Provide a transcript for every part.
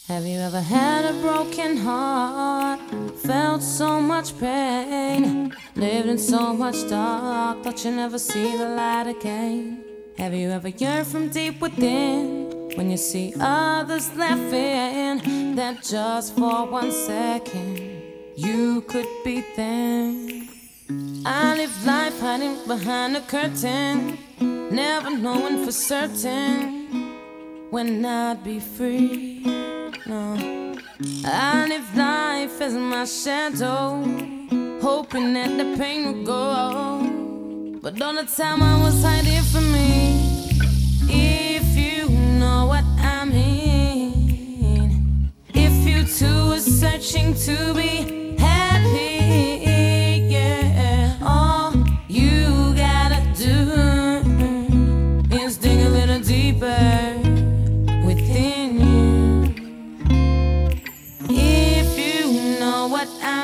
Have you ever had a broken heart? Felt so much pain, lived in so much dark, thought you'd never see the light again. Have you ever yearned from deep within when you see others laughing, that just for 1 second you could be them? I live life hiding behind a curtain, never knowing for certain when I'd be free. No, I live life as my shadow, hoping that the pain would go. But all the time I was hiding from me. If you know what I mean, if you too are searching to be happy, yeah, all you gotta do is dig a little deeper within you. If you know what I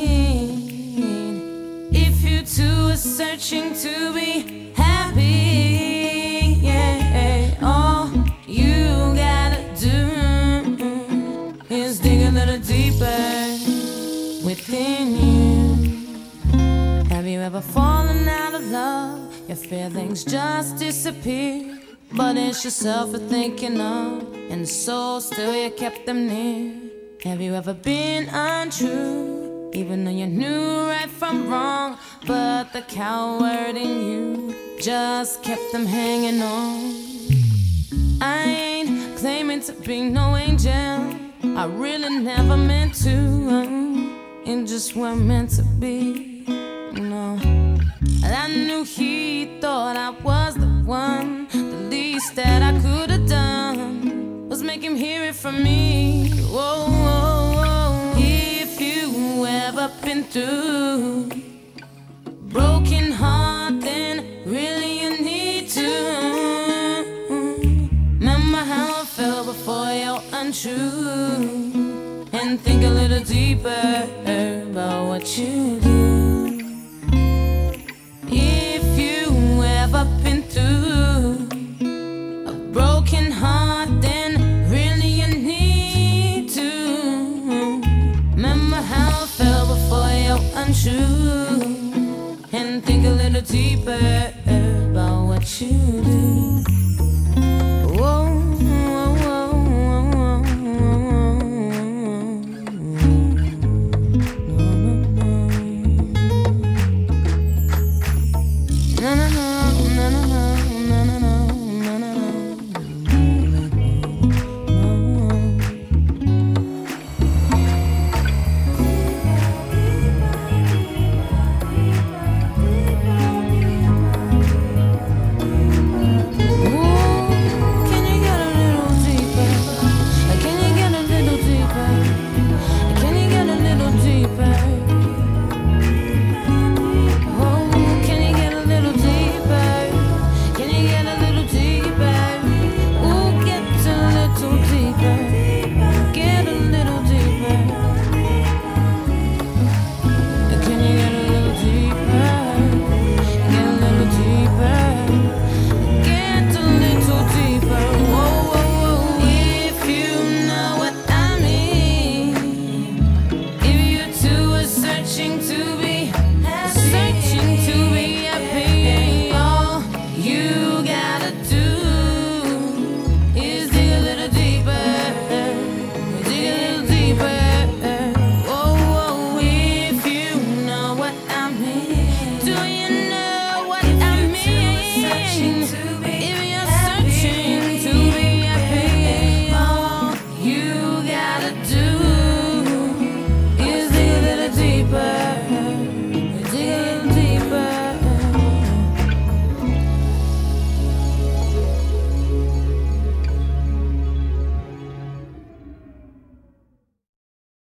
mean, if you too are searching to be happy, yeah, all you gotta do is dig a little deeper within you. Have you ever fallen out of love? Your feelings just disappear, but it's yourself you're thinking of, and so still you kept them near. Have you ever been untrue, even though you knew right from wrong, but the coward in you just kept them hanging on? I ain't claiming to be no angel, I really never meant to, it just wasn't meant to be, no. And I knew he thought I was the one, the least that I could have done was make him hear it from me. Whoa, whoa, whoa. If you ever been through broken heart, then really you need to remember how I felt before you're untrue, and think a little deeper about what you do. If you ever been through a broken heart, then really you need to remember how I felt before you're untrue, and think a little deeper about what you do. Whoa, whoa, whoa, whoa, whoa. No, no, no, no, no, no, no, no, no, no, no. Do you